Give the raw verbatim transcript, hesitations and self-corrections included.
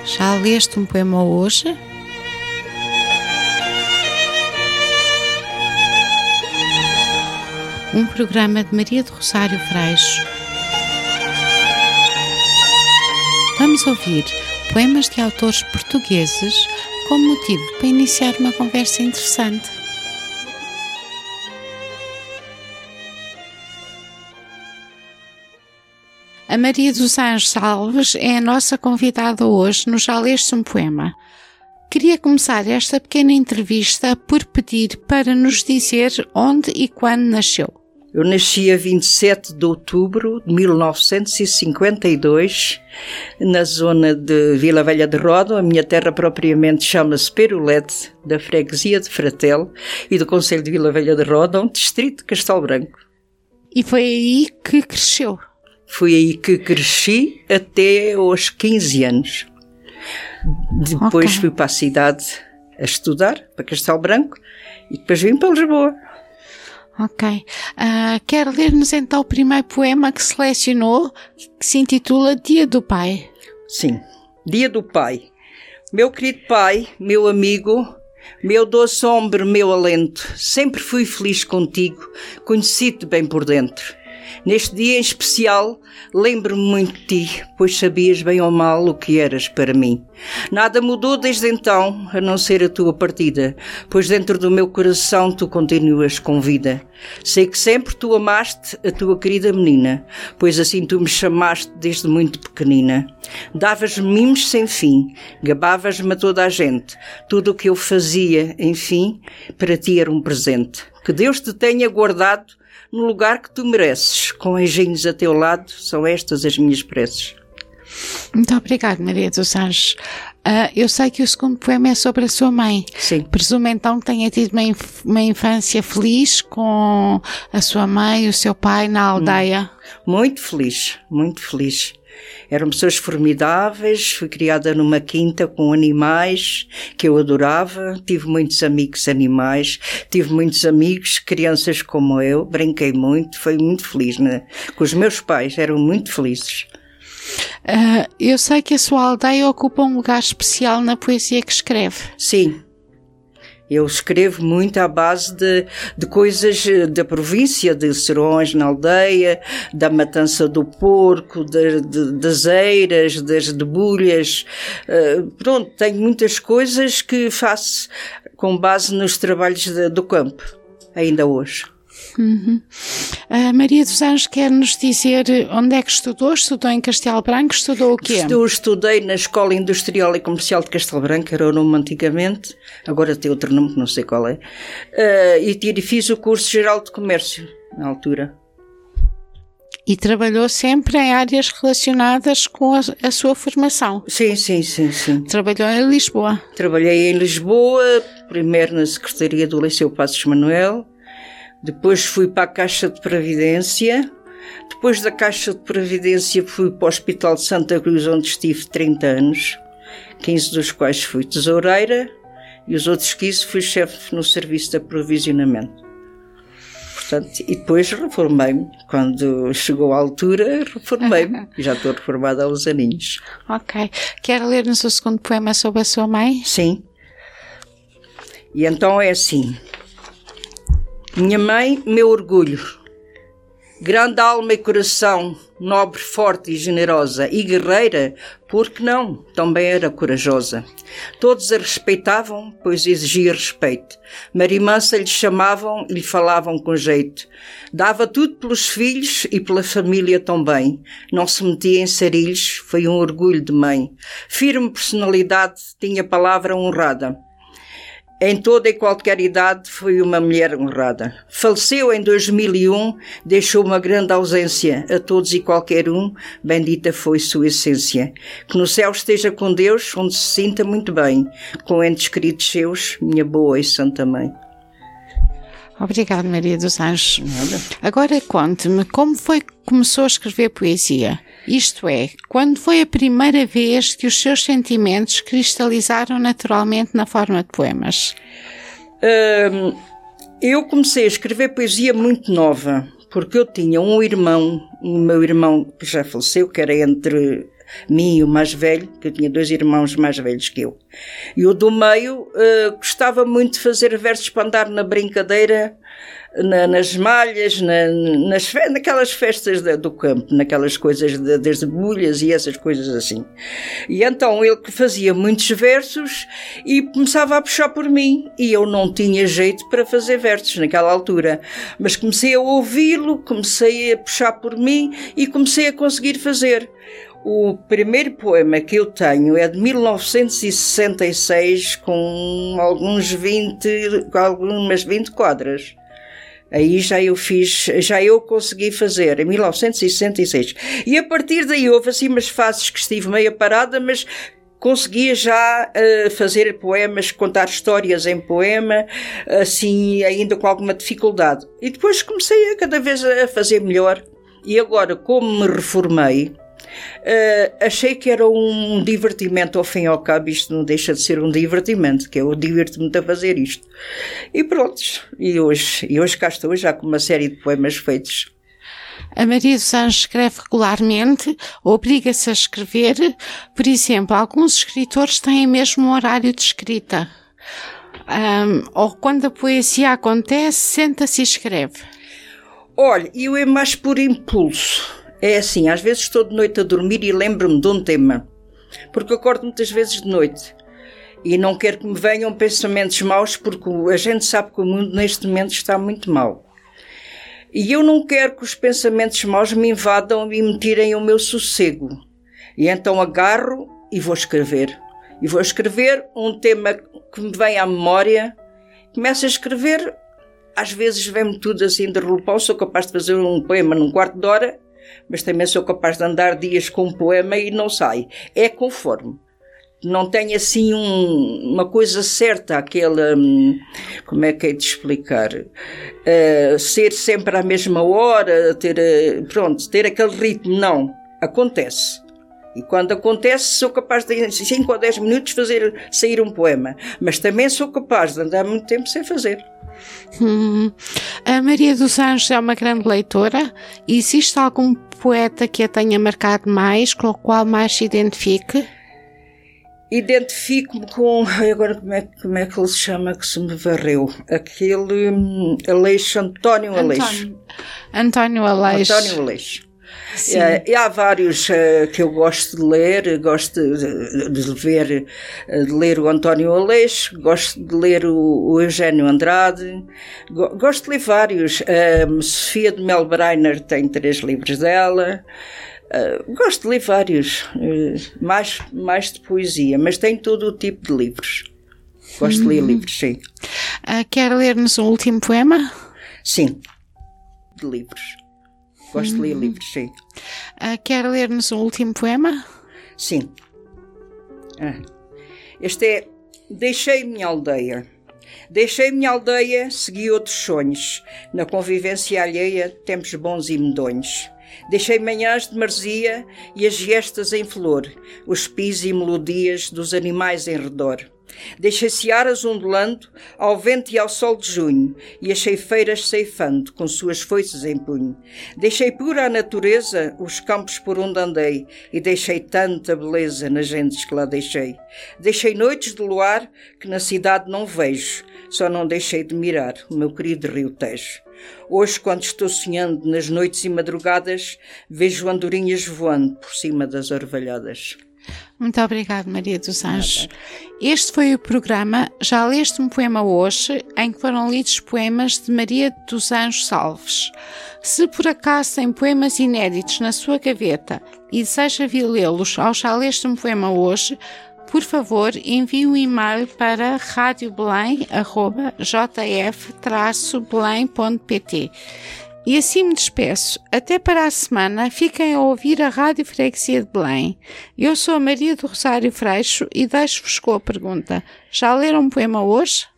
Já leste um poema hoje? Um programa de Maria do Rosário Freixo. Vamos ouvir poemas de autores portugueses como motivo para iniciar uma conversa interessante. A Maria dos Anjos Alves é a nossa convidada hoje no Já Leste um Poema. Queria começar esta pequena entrevista por pedir para nos dizer onde e quando nasceu. Eu nasci a vinte e sete de outubro de mil novecentos e cinquenta e dois, na zona de Vila Velha de Ródão. A minha terra propriamente chama-se Perolete, da freguesia de Fratel e do concelho de Vila Velha de Ródão, distrito de Castelo Branco. E foi aí que cresceu? Foi aí que cresci até aos quinze anos. Depois okay. fui para a cidade a estudar, para Castelo Branco, e depois vim para Lisboa. Ok. Uh, quer ler-nos então o primeiro poema que selecionou, que se intitula Dia do Pai? Sim. Dia do Pai. Meu querido pai, meu amigo, meu doce ombro, meu alento, sempre fui feliz contigo, conheci-te bem por dentro. Neste dia em especial, lembro-me muito de ti, pois sabias bem ou mal o que eras para mim. Nada mudou desde então, a não ser a tua partida, pois dentro do meu coração tu continuas com vida. Sei que sempre tu amaste a tua querida menina, pois assim tu me chamaste desde muito pequenina. Davas-me mimos sem fim, gabavas-me a toda a gente. Tudo o que eu fazia, enfim, para ti era um presente. Que Deus te tenha guardado no lugar que tu mereces, com anjinhos a teu lado, são estas as minhas preces. Muito obrigada, Maria dos Anjos. Uh, eu sei que o segundo poema é sobre a sua mãe. Sim. Presumo então que tenha tido uma, inf- uma infância feliz com a sua mãe e o seu pai na aldeia. Muito feliz, muito feliz. Eram pessoas formidáveis, fui criada numa quinta com animais que eu adorava, tive muitos amigos animais, tive muitos amigos, crianças como eu, brinquei muito, fui muito feliz, né? Com os meus pais, eram muito felizes. Uh, eu sei que a sua aldeia ocupa um lugar especial na poesia que escreve. Sim. Eu escrevo muito à base de, de coisas da província, de serões na aldeia, da matança do porco, de, de, das eiras, das debulhas. Uh, pronto, tenho muitas coisas que faço com base nos trabalhos de, do campo, ainda hoje. Uhum. A Maria dos Anjos quer nos dizer onde é que estudou? Estudou em Castelo Branco? Estudou o quê? Eu estudei na Escola Industrial e Comercial de Castelo Branco, era o nome antigamente, agora tem outro nome que não sei qual é, uh, e fiz o curso Geral de Comércio na altura. E trabalhou sempre em áreas relacionadas com a, a sua formação? Sim, sim, sim, sim. Trabalhou em Lisboa? Trabalhei em Lisboa, primeiro na Secretaria do Liceu Passos Manuel. Depois fui para a Caixa de Previdência, depois da Caixa de Previdência fui para o Hospital de Santa Cruz, onde estive trinta anos, quinze dos quais fui tesoureira e os outros quinze fui chefe no serviço de aprovisionamento. Portanto, e depois reformei-me, quando chegou a altura reformei-me, já estou reformada há uns aninhos. Ok, quer ler-nos o segundo poema sobre a sua mãe? Sim, e então é assim... Minha mãe, meu orgulho, grande alma e coração, nobre, forte e generosa, e guerreira, porque não, também era corajosa. Todos a respeitavam, pois exigia respeito. Marimansa lhe chamavam e lhe falavam com jeito. Dava tudo pelos filhos e pela família também. Não se metia em sarilhos, foi um orgulho de mãe. Firme personalidade, tinha palavra honrada. Em toda e qualquer idade foi uma mulher honrada. Faleceu em dois mil e um, deixou uma grande ausência a todos e qualquer um, bendita foi sua essência. Que no céu esteja com Deus, onde se sinta muito bem, com entes queridos seus, minha boa e santa mãe. Obrigada, Maria dos Anjos. Nada. Agora conte-me, como foi que começou a escrever poesia? Isto é, quando foi a primeira vez que os seus sentimentos cristalizaram naturalmente na forma de poemas? Hum, eu comecei a escrever poesia muito nova, porque eu tinha um irmão, o meu irmão que já faleceu, que era entre mim e o mais velho, que eu tinha dois irmãos mais velhos que eu. E o do meio uh, gostava muito de fazer versos para andar na brincadeira, na, nas malhas, na, nas, naquelas festas de, do campo, naquelas coisas de, das debulhas e essas coisas assim. E então ele que fazia muitos versos e começava a puxar por mim, e eu não tinha jeito para fazer versos naquela altura, mas comecei a ouvi-lo, comecei a puxar por mim e comecei a conseguir fazer. O primeiro poema que eu tenho é de mil novecentos e sessenta e seis, com alguns vinte, com algumas vinte quadras. Aí já eu fiz, já eu consegui fazer, em mil novecentos e sessenta e seis. E a partir daí houve assim umas fases que estive meio parada, mas conseguia já uh, fazer poemas, contar histórias em poema, assim, ainda com alguma dificuldade. E depois comecei a cada vez a fazer melhor. E agora, como me reformei, Uh, achei que era um divertimento, ao fim e ao cabo isto não deixa de ser um divertimento, que eu divirto-me a fazer isto. E pronto, e hoje, e hoje cá estou já com uma série de poemas feitos. A Maria dos Anjos escreve regularmente, obriga-se a escrever. Por exemplo, alguns escritores têm mesmo um horário de escrita. Um, ou quando a poesia acontece, senta-se e escreve. Olha, eu é mais por impulso. É assim, às vezes estou de noite a dormir e lembro-me de um tema, porque acordo muitas vezes de noite e não quero que me venham pensamentos maus, porque a gente sabe que o mundo neste momento está muito mau. E eu não quero que os pensamentos maus me invadam e me tirem o meu sossego. E então agarro e vou escrever. E vou escrever um tema que me vem à memória, começo a escrever, às vezes vem-me tudo assim de relupão, sou capaz de fazer um poema num quarto de hora, mas também sou capaz de andar dias com um poema e não sai. É conforme. Não tenho assim um, uma coisa certa, aquela, como é que é de explicar? Uh, ser sempre à mesma hora, ter, uh, pronto, ter aquele ritmo, não. Acontece. E quando acontece, sou capaz de, em cinco ou dez minutos, fazer sair um poema. Mas também sou capaz de andar muito tempo sem fazer. Hum. A Maria dos Anjos é uma grande leitora. Existe algum poeta que a tenha marcado mais, com o qual mais se identifique? Identifico-me com... Agora, como é, como é que ele se chama, que se me varreu? Aquele... Um, Aleixo, António Aleixo. António Aleixo. António Aleixo. Uh, e há vários uh, que eu gosto de ler, gosto de, de, ver, de ler o António Aleixo, gosto de ler o, o Eugênio Andrade, go, gosto de ler vários. Uh, Sofia de Melbreiner tem três livros dela. Uh, gosto de ler vários, uh, mais, mais de poesia, mas tem todo o tipo de livros. Gosto hum. de ler livros, sim. Uh, quer ler-nos um último poema? Sim, de livros. Gosto hum. de ler livros, sim. Uh, quer ler-nos um último poema? Sim. Ah. Este é: deixei minha aldeia. Deixei minha aldeia, segui outros sonhos. Na convivência alheia, tempos bons e medonhos. Deixei manhãs de marzia e as gestas em flor, os pis e melodias dos animais em redor. Deixei searas ondulando ao vento e ao sol de junho, e as ceifeiras ceifando com suas foices em punho. Deixei pura a natureza, os campos por onde andei, e deixei tanta beleza nas gentes que lá deixei. Deixei noites de luar que na cidade não vejo, só não deixei de mirar o meu querido Rio Tejo. Hoje, quando estou sonhando nas noites e madrugadas, vejo andorinhas voando por cima das orvalhadas. Muito obrigada, Maria dos Anjos. Este foi o programa Já Leste um Poema Hoje, em que foram lidos poemas de Maria dos Anjos Salves. Se por acaso tem poemas inéditos na sua gaveta e deseja vir lê-los ao Já Leste um Poema Hoje, por favor, envie um e-mail para radiobelém arroba j f traço belém ponto p t. E assim me despeço. Até para a semana. Fiquem a ouvir a Rádio Freguesia de Belém. Eu sou a Maria do Rosário Freixo e deixo-vos com a pergunta: já leram um poema hoje?